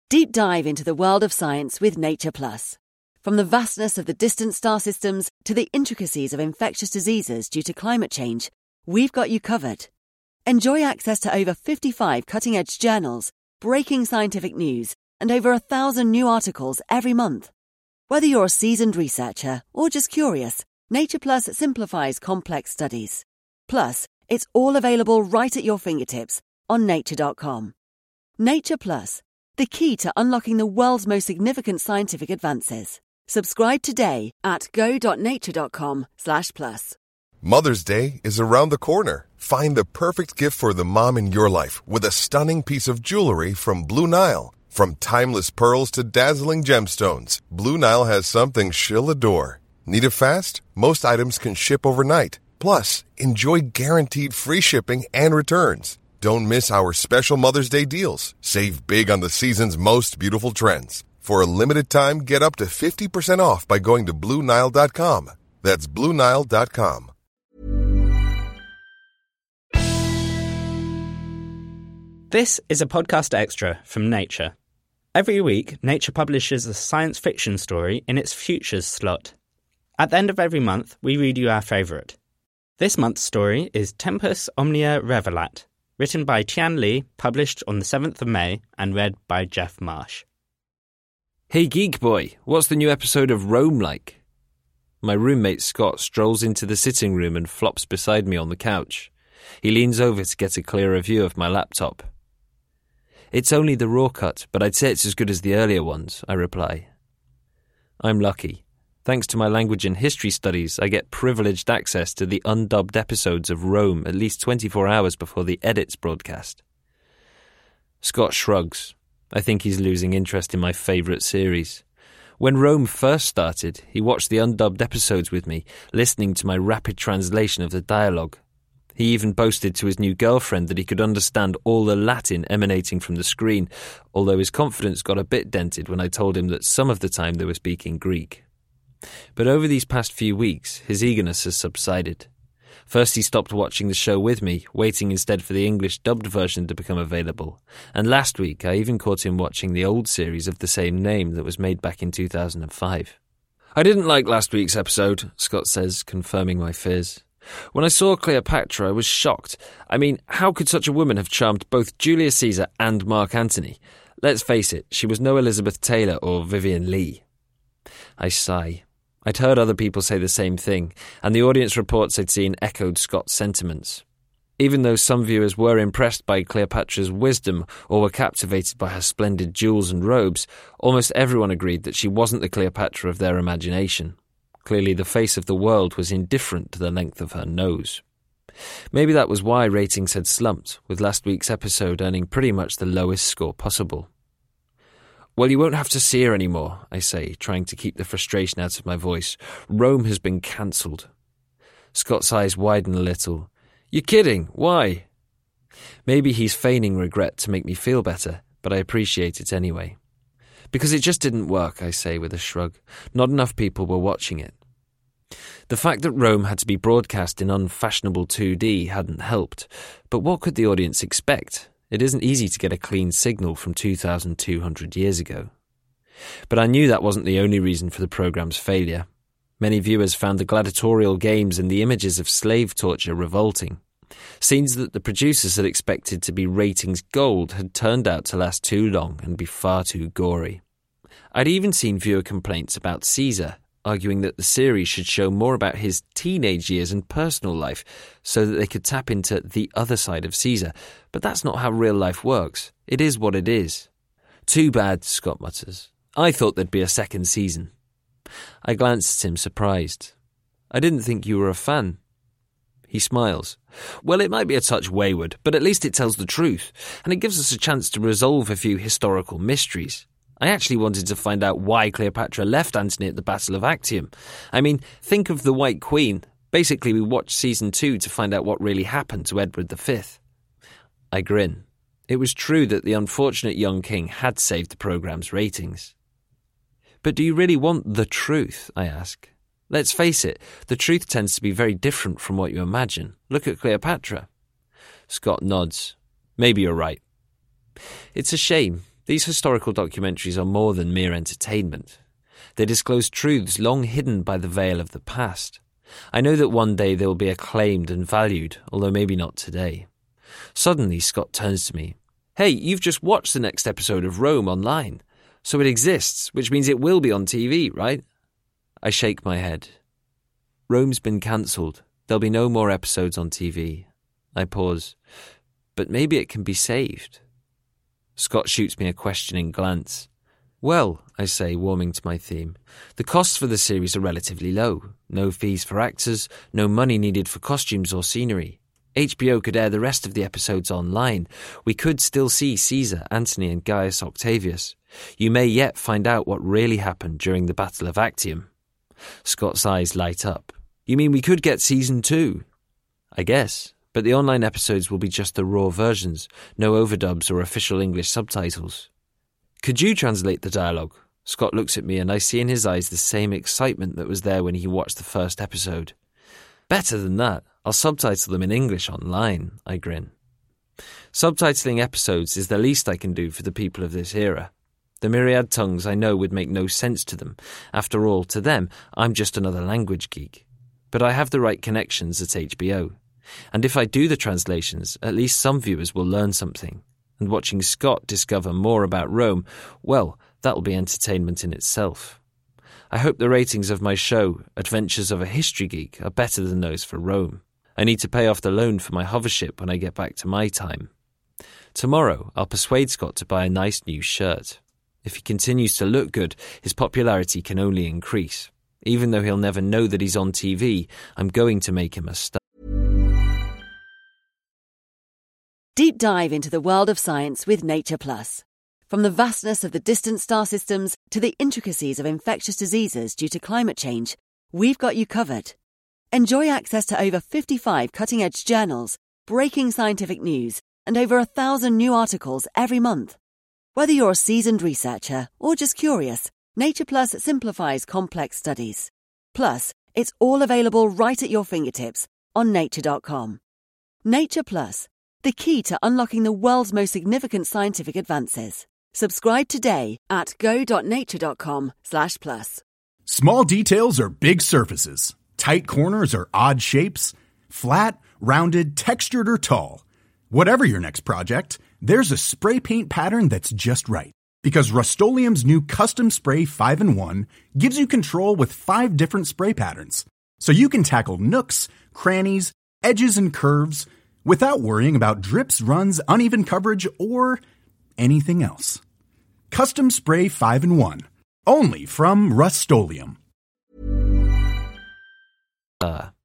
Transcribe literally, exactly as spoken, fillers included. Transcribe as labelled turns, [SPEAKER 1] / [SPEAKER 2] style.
[SPEAKER 1] Deep dive into the world of science with Nature Plus. From the vastness of the distant star systems to the intricacies of infectious diseases due to climate change, we've got you covered. Enjoy access to over fifty-five cutting-edge journals, breaking scientific news, and over a thousand new articles every month. Whether you're a seasoned researcher or just curious, Nature Plus simplifies complex studies. Plus, it's all available right at your fingertips on nature dot com. Nature Plus, the key to unlocking the world's most significant scientific advances. Subscribe today at go.nature.com slash plus.
[SPEAKER 2] Mother's Day is around the corner. Find the perfect gift for the mom in your life with a stunning piece of jewelry from Blue Nile. From timeless pearls to dazzling gemstones, Blue Nile has something she'll adore. Need it fast? Most items can ship overnight. Plus, enjoy guaranteed free shipping and returns. Don't miss our special Mother's Day deals. Save big on the season's most beautiful trends. For a limited time, get up to fifty percent off by going to Blue Nile dot com. That's Blue Nile dot com.
[SPEAKER 3] This is a podcast extra from Nature. Every week, Nature publishes a science fiction story in its Futures slot. At the end of every month, we read you our favourite. This month's story is Tempus Omnia Revelat, written by Tian Li, published on the seventh of May, and read by Jeff Marsh.
[SPEAKER 4] Hey Geek Boy, what's the new episode of Rome like? My roommate Scott strolls into the sitting room and flops beside me on the couch. He leans over to get a clearer view of my laptop. It's only the raw cut, but I'd say it's as good as the earlier ones, I reply. I'm lucky. Thanks to my language and history studies, I get privileged access to the undubbed episodes of Rome at least twenty-four hours before the edits broadcast. Scott shrugs. I think he's losing interest in my favourite series. When Rome first started, he watched the undubbed episodes with me, listening to my rapid translation of the dialogue. He even boasted to his new girlfriend that he could understand all the Latin emanating from the screen, although his confidence got a bit dented when I told him that some of the time they were speaking Greek. But over these past few weeks, his eagerness has subsided. First he stopped watching the show with me, waiting instead for the English dubbed version to become available. And last week I even caught him watching the old series of the same name that was made back in two thousand five. I didn't like last week's episode, Scott says, confirming my fears. When I saw Cleopatra, I was shocked. I mean, how could such a woman have charmed both Julius Caesar and Mark Antony? Let's face it, she was no Elizabeth Taylor or Vivian Leigh. I sigh. I'd heard other people say the same thing, and the audience reports I'd seen echoed Scott's sentiments. Even though some viewers were impressed by Cleopatra's wisdom or were captivated by her splendid jewels and robes, almost everyone agreed that she wasn't the Cleopatra of their imagination. Clearly the face of the world was indifferent to the length of her nose. Maybe that was why ratings had slumped, with last week's episode earning pretty much the lowest score possible. Well, you won't have to see her anymore, I say, trying to keep the frustration out of my voice. Rome has been cancelled. Scott's eyes widen a little. You're kidding, why? Maybe he's feigning regret to make me feel better, but I appreciate it anyway. Because it just didn't work, I say with a shrug. Not enough people were watching it. The fact that Rome had to be broadcast in unfashionable two D hadn't helped, but what could the audience expect? It isn't easy to get a clean signal from two thousand two hundred years ago. But I knew that wasn't the only reason for the programme's failure. Many viewers found the gladiatorial games and the images of slave torture revolting. Scenes that the producers had expected to be ratings gold had turned out to last too long and be far too gory. I'd even seen viewer complaints about Caesar, arguing that the series should show more about his teenage years and personal life so that they could tap into the other side of Caesar. But that's not how real life works. It is what it is. Too bad, Scott mutters. I thought there'd be a second season. I glanced at him, surprised. I didn't think you were a fan. He smiles. Well, it might be a touch wayward, but at least it tells the truth, and it gives us a chance to resolve a few historical mysteries. I actually wanted to find out why Cleopatra left Antony at the Battle of Actium. I mean, think of the White Queen. Basically, we watched season two to find out what really happened to Edward the Fifth. I grin. It was true that the unfortunate young king had saved the programme's ratings. But do you really want the truth, I ask? Let's face it, the truth tends to be very different from what you imagine. Look at Cleopatra. Scott nods. Maybe you're right. It's a shame. These historical documentaries are more than mere entertainment. They disclose truths long hidden by the veil of the past. I know that one day they will be acclaimed and valued, although maybe not today. Suddenly, Scott turns to me. Hey, you've just watched the next episode of Rome online. So it exists, which means it will be on T V, right? I shake my head. Rome's been cancelled. There'll be no more episodes on T V. I pause. But maybe it can be saved. Scott shoots me a questioning glance. Well, I say, warming to my theme, the costs for the series are relatively low. No fees for actors, no money needed for costumes or scenery. H B O could air the rest of the episodes online. We could still see Caesar, Antony and Gaius Octavius. You may yet find out what really happened during the Battle of Actium. Scott's eyes light up. You mean we could get season two? I guess, but the online episodes will be just the raw versions, no overdubs or official English subtitles. Could you translate the dialogue? Scott looks at me and I see in his eyes the same excitement that was there when he watched the first episode. Better than that, I'll subtitle them in English online, I grin. Subtitling episodes is the least I can do for the people of this era. The myriad tongues I know would make no sense to them. After all, to them, I'm just another language geek. But I have the right connections at H B O. And if I do the translations, at least some viewers will learn something. And watching Scott discover more about Rome, well, that'll be entertainment in itself. I hope the ratings of my show, Adventures of a History Geek, are better than those for Rome. I need to pay off the loan for my hovership when I get back to my time. Tomorrow, I'll persuade Scott to buy a nice new shirt. If he continues to look good, his popularity can only increase. Even though he'll never know that he's on T V, I'm going to make him a star.
[SPEAKER 1] Deep dive into the world of science with Nature Plus. From the vastness of the distant star systems to the intricacies of infectious diseases due to climate change, we've got you covered. Enjoy access to over fifty-five cutting-edge journals, breaking scientific news, and over a thousand new articles every month. Whether you're a seasoned researcher or just curious, Nature Plus simplifies complex studies. Plus, it's all available right at your fingertips on nature dot com. Nature Plus, the key to unlocking the world's most significant scientific advances. Subscribe today at go.nature.com slash plus.
[SPEAKER 5] Small details are big surfaces. Tight corners are odd shapes. Flat, rounded, textured, or tall. Whatever your next project, there's a spray paint pattern that's just right. Because Rust-Oleum's new Custom Spray five in one gives you control with five different spray patterns. So you can tackle nooks, crannies, edges, and curves without worrying about drips, runs, uneven coverage, or anything else. Custom Spray five in one. Only from Rust-Oleum.
[SPEAKER 4] Uh.